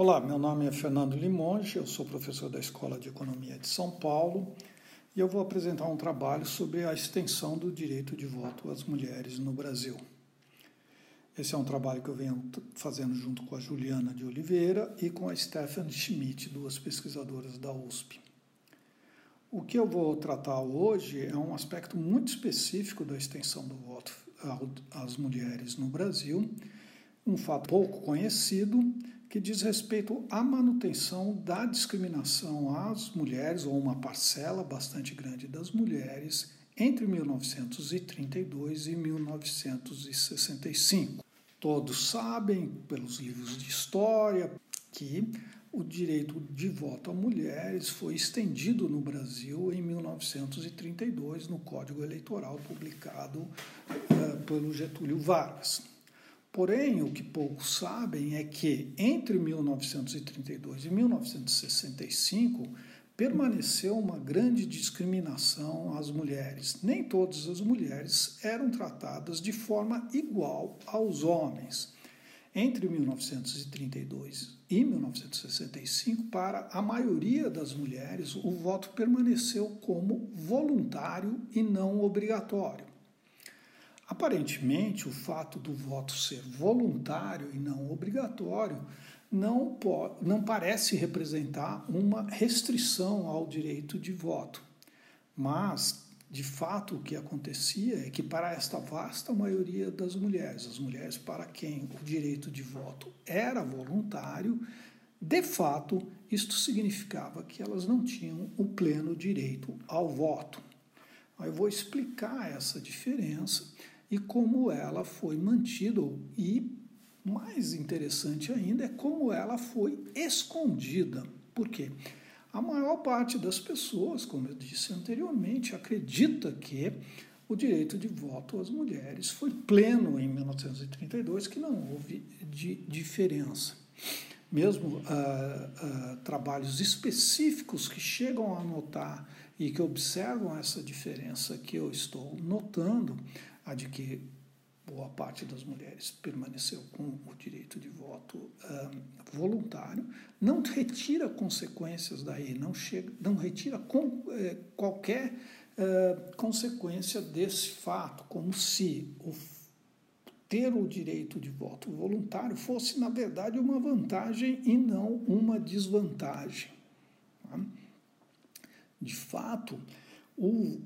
Olá, meu nome é Fernando Limonge, eu sou professor da Escola de Economia de São Paulo e eu vou apresentar um trabalho sobre a extensão do direito de voto às mulheres no Brasil. Esse é um trabalho que eu venho fazendo junto com a Juliana de Oliveira e com a Stephanie Schmidt, duas pesquisadoras da USP. O que eu vou tratar hoje é um aspecto muito específico da extensão do voto às mulheres no Brasil, um fato pouco conhecido, que diz respeito à manutenção da discriminação às mulheres, ou uma parcela bastante grande das mulheres, entre 1932 e 1965. Todos sabem, pelos livros de história, que o direito de voto a mulheres foi estendido no Brasil em 1932, no Código Eleitoral publicado pelo Getúlio Vargas. Porém, o que poucos sabem é que entre 1932 e 1965 permaneceu uma grande discriminação às mulheres. Nem todas as mulheres eram tratadas de forma igual aos homens. Entre 1932 e 1965, para a maioria das mulheres, o voto permaneceu como voluntário e não obrigatório. Aparentemente, o fato do voto ser voluntário e não obrigatório não parece representar uma restrição ao direito de voto. Mas, de fato, o que acontecia é que para esta vasta maioria das mulheres, as mulheres para quem o direito de voto era voluntário, de fato, isto significava que elas não tinham o pleno direito ao voto. Eu vou explicar essa diferença e como ela foi mantida, e mais interessante ainda é como ela foi escondida. Por quê? A maior parte das pessoas, como eu disse anteriormente, acredita que o direito de voto às mulheres foi pleno em 1932, que não houve diferença. Mesmo trabalhos específicos que chegam a notar e que observam essa diferença que eu estou notando, a de que boa parte das mulheres permaneceu com o direito de voto voluntário, não retira consequências daí, não retira qualquer consequência desse fato, como se ter o direito de voto voluntário fosse, na verdade, uma vantagem e não uma desvantagem. Tá? De fato, o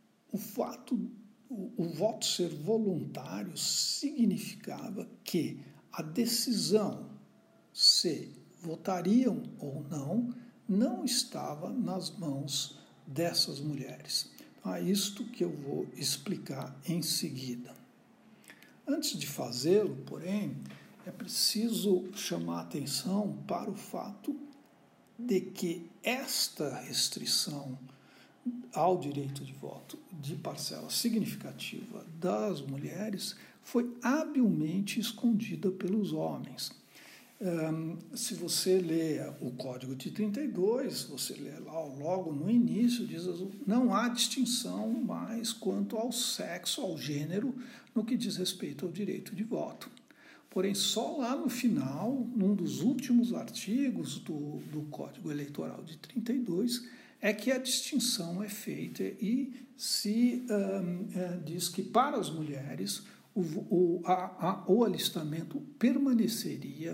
voto ser voluntário significava que a decisão se votariam ou não estava nas mãos dessas mulheres. Então, é isto que eu vou explicar em seguida. Antes de fazê-lo, porém, é preciso chamar a atenção para o fato de que esta restrição ao direito de voto de parcela significativa das mulheres foi habilmente escondida pelos homens. Se você lê o Código de 32, você lê lá logo no início, diz não há distinção mais quanto ao sexo, ao gênero, no que diz respeito ao direito de voto. Porém, só lá no final, num dos últimos artigos do Código Eleitoral de 32, é que a distinção é feita e se diz que para as mulheres o alistamento permaneceria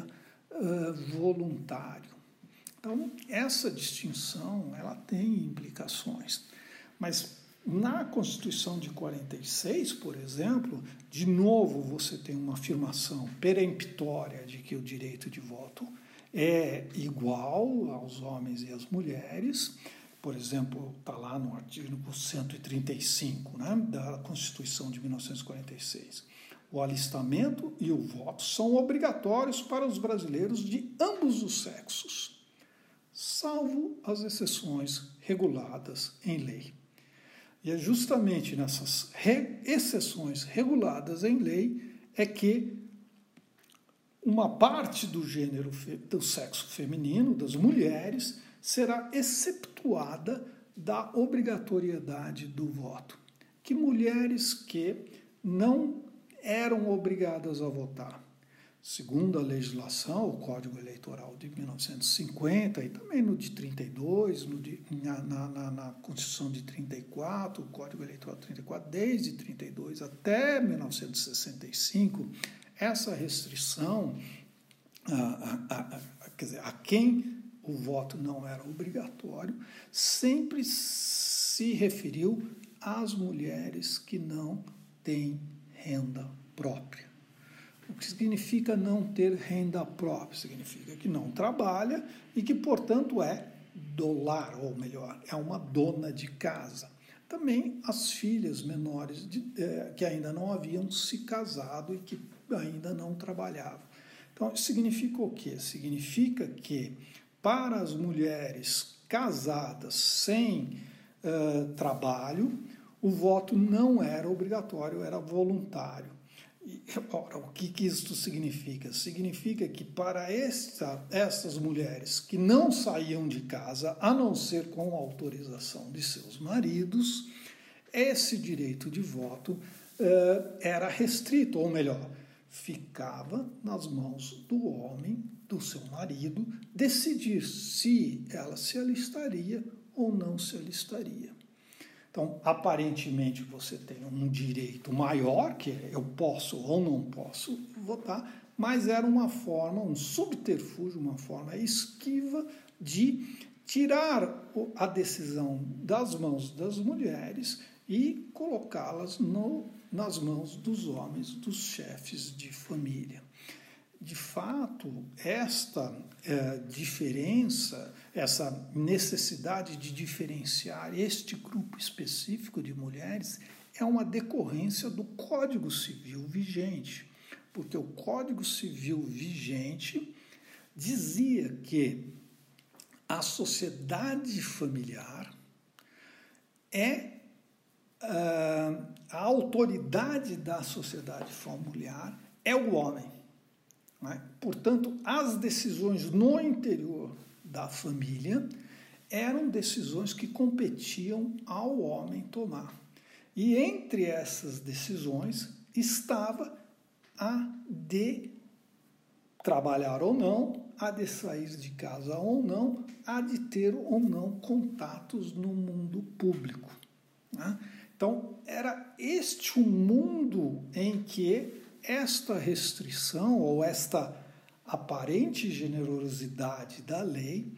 voluntário. Então, essa distinção ela tem implicações. Mas na Constituição de 46, por exemplo, de novo você tem uma afirmação peremptória de que o direito de voto é igual aos homens e às mulheres. Por exemplo, está lá no artigo 135, né, da Constituição de 1946. O alistamento e o voto são obrigatórios para os brasileiros de ambos os sexos, salvo as exceções reguladas em lei. E é justamente nessas exceções reguladas em lei é que uma parte do gênero, do sexo feminino, das mulheres, será exceptuada da obrigatoriedade do voto. Que mulheres que não eram obrigadas a votar Segundo a legislação, o Código Eleitoral de 1950 e também no de 32, na Constituição de 34, o Código Eleitoral de 34, desde 32 até 1965, essa restrição quer dizer, a quem o voto não era obrigatório, sempre se referiu às mulheres que não têm renda própria. O que significa não ter renda própria? Significa que não trabalha e que, portanto, é do lar, ou melhor, é uma dona de casa. Também as filhas menores que ainda não haviam se casado e que ainda não trabalhavam. Então, significa o quê? Significa que para as mulheres casadas sem trabalho, o voto não era obrigatório, era voluntário. Ora, o que isso significa? Significa que para essas mulheres que não saíam de casa, a não ser com autorização de seus maridos, esse direito de voto era restrito, ou melhor, ficava nas mãos do homem, do seu marido, decidir se ela se alistaria ou não se alistaria. Então, aparentemente, você tem um direito maior, que eu posso ou não posso votar, mas era uma forma, um subterfúgio, uma forma esquiva de tirar a decisão das mãos das mulheres e colocá-las nas mãos dos homens, dos chefes de família. De fato, esta diferença, essa necessidade de diferenciar este grupo específico de mulheres é uma decorrência do Código Civil vigente, porque o Código Civil vigente dizia que a sociedade familiar a autoridade da sociedade familiar é o homem. Portanto, as decisões no interior da família eram decisões que competiam ao homem tomar. E entre essas decisões estava a de trabalhar ou não, a de sair de casa ou não, a de ter ou não contatos no mundo público. Então, era este o mundo em que esta restrição ou esta aparente generosidade da lei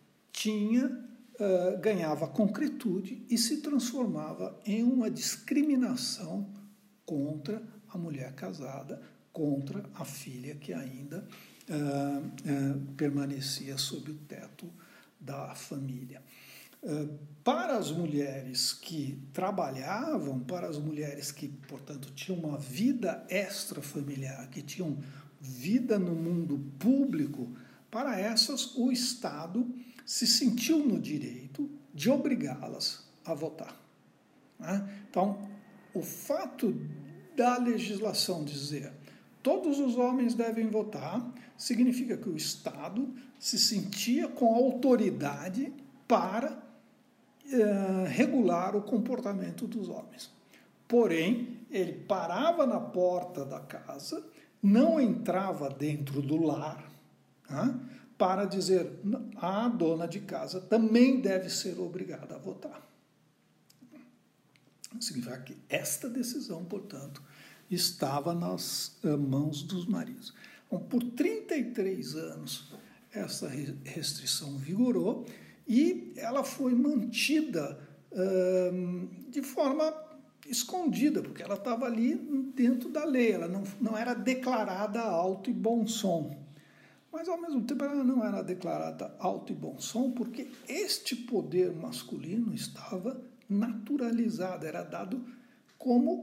ganhava concretude e se transformava em uma discriminação contra a mulher casada, contra a filha que ainda permanecia sob o teto da família. Para as mulheres que trabalhavam, para as mulheres que, portanto, tinham uma vida extrafamiliar, que tinham vida no mundo público, para essas o Estado se sentiu no direito de obrigá-las a votar. Então, o fato da legislação dizer todos os homens devem votar significa que o Estado se sentia com autoridade para regular o comportamento dos homens. Porém, ele parava na porta da casa, não entrava dentro do lar, para dizer a dona de casa também deve ser obrigada a votar. Significa que esta decisão, portanto, estava nas mãos dos maridos. Então, por 33 anos, essa restrição vigorou e ela foi mantida de forma escondida, porque ela estava ali dentro da lei, ela não era declarada alto e bom som. Mas, ao mesmo tempo, ela não era declarada alto e bom som, porque este poder masculino estava naturalizado, era dado como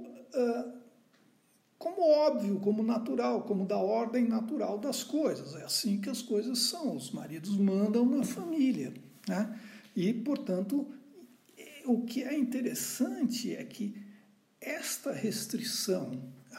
óbvio, como natural, como da ordem natural das coisas. É assim que as coisas são, os maridos mandam na família. E, portanto, o que é interessante é que esta restrição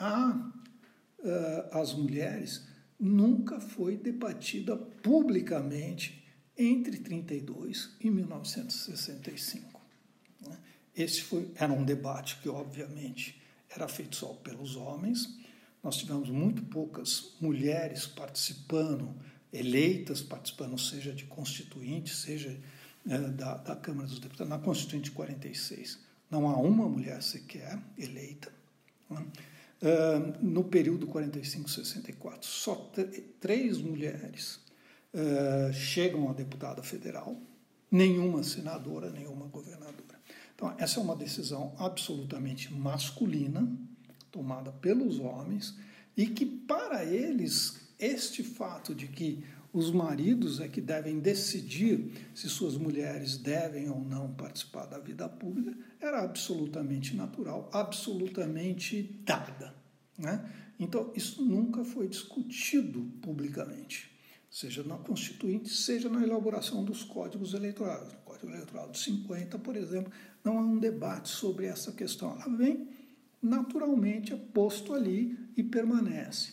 às mulheres nunca foi debatida publicamente entre 32 e 1965. Esse era um debate que, obviamente, era feito só pelos homens, nós tivemos muito poucas mulheres participando, eleitas participando, seja de constituinte, seja da Câmara dos Deputados, na Constituinte de 46. Não há uma mulher sequer eleita. Né? No período 45-64, só 3 mulheres chegam a deputada federal, nenhuma senadora, nenhuma governadora. Então, essa é uma decisão absolutamente masculina, tomada pelos homens, e que, para eles, este fato de que os maridos é que devem decidir se suas mulheres devem ou não participar da vida pública, era absolutamente natural, absolutamente dada. Né? Então, isso nunca foi discutido publicamente, seja na Constituinte, seja na elaboração dos códigos eleitorais. No Código Eleitoral de 50, por exemplo, não há um debate sobre essa questão. Ela vem naturalmente, é posto ali e permanece.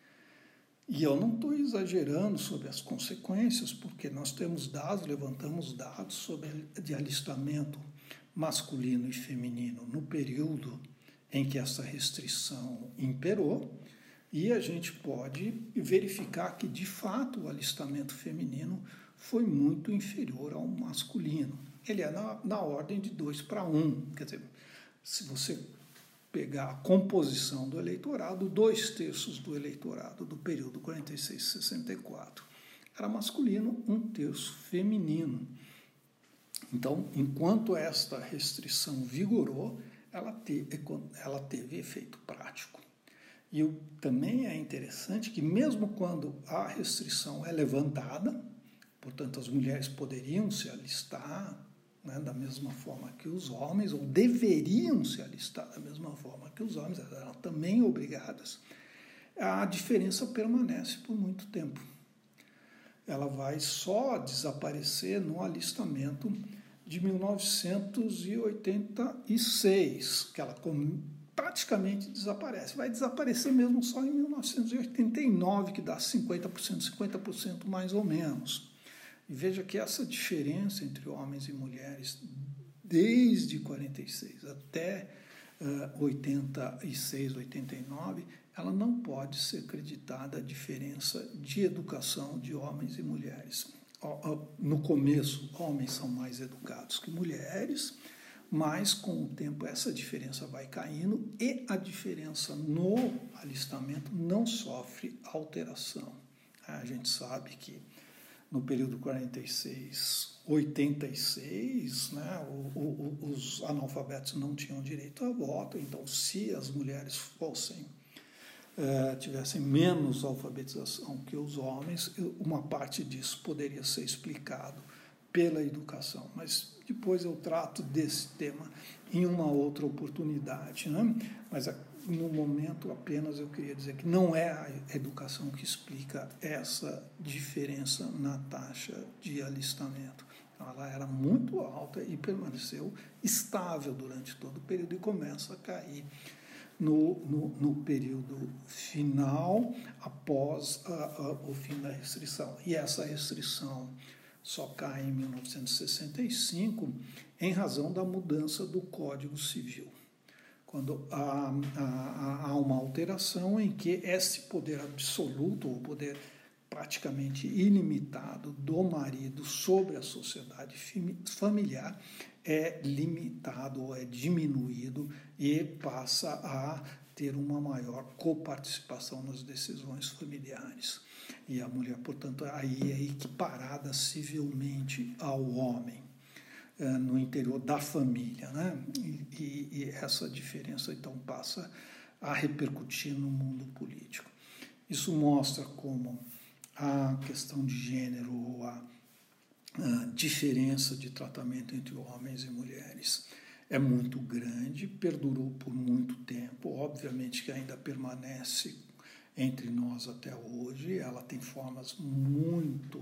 E eu não estou exagerando sobre as consequências, porque nós temos dados, levantamos dados sobre de alistamento masculino e feminino no período em que essa restrição imperou, e a gente pode verificar que, de fato, o alistamento feminino foi muito inferior ao masculino. Ele é na ordem de 2-1. Quer dizer, se você pegar a composição do eleitorado, 2/3 do eleitorado do período 46-64 era masculino, 1/3 feminino. Então, enquanto esta restrição vigorou, ela teve efeito prático. E também é interessante que, mesmo quando a restrição é levantada, portanto, as mulheres poderiam se alistar, né, da mesma forma que os homens, ou deveriam se alistar da mesma forma que os homens, elas eram também obrigadas, a diferença permanece por muito tempo. Ela vai só desaparecer no alistamento de 1986, que ela praticamente desaparece. Vai desaparecer mesmo só em 1989, que dá 50% mais ou menos. E veja que essa diferença entre homens e mulheres, desde 46 até 86, 89, ela não pode ser acreditada a diferença de educação de homens e mulheres. No começo, homens são mais educados que mulheres, mas com o tempo essa diferença vai caindo e a diferença no alistamento não sofre alteração. A gente sabe que no período 46-86, né, os analfabetos não tinham direito a voto, então se as mulheres tivessem menos alfabetização que os homens, uma parte disso poderia ser explicado pela educação, mas depois eu trato desse tema em uma outra oportunidade, né? Mas no momento apenas eu queria dizer que não é a educação que explica essa diferença na taxa de alistamento. Ela era muito alta e permaneceu estável durante todo o período e começa a cair no período final, após o fim da restrição. E essa restrição só cai em 1965 em razão da mudança do Código Civil, quando há uma alteração em que esse poder absoluto, ou poder praticamente ilimitado do marido sobre a sociedade familiar, é limitado ou é diminuído e passa a ter uma maior coparticipação nas decisões familiares. E a mulher, portanto, aí é equiparada civilmente ao homem no interior da família, né? E essa diferença, então, passa a repercutir no mundo político. Isso mostra como a questão de gênero, ou a diferença de tratamento entre homens e mulheres é muito grande, perdurou por muito tempo, obviamente que ainda permanece entre nós até hoje, ela tem formas muito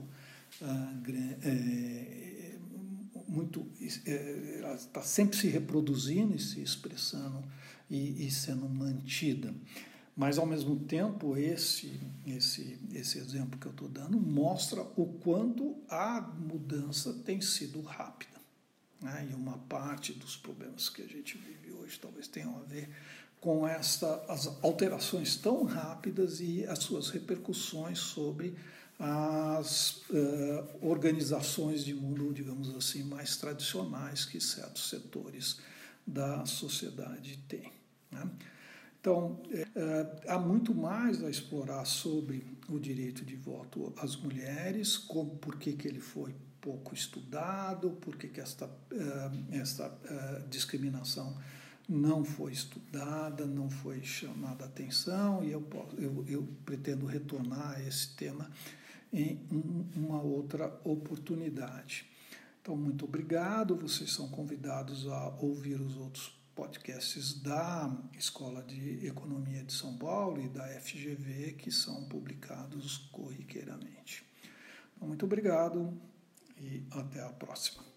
ela está sempre se reproduzindo e se expressando e sendo mantida. Mas, ao mesmo tempo, esse exemplo que eu estou dando mostra o quanto a mudança tem sido rápida. Né? E uma parte dos problemas que a gente vive hoje talvez tenham a ver com as alterações tão rápidas e as suas repercussões sobre as organizações de mundo, digamos assim, mais tradicionais que certos setores da sociedade têm, né? Então, há muito mais a explorar sobre o direito de voto às mulheres, por que ele foi pouco estudado, por que esta discriminação não foi estudada, não foi chamada a atenção, e eu pretendo retornar a esse tema em uma outra oportunidade. Então, muito obrigado, vocês são convidados a ouvir os outros podcasts da Escola de Economia de São Paulo e da FGV, que são publicados corriqueiramente. Então, muito obrigado e até a próxima.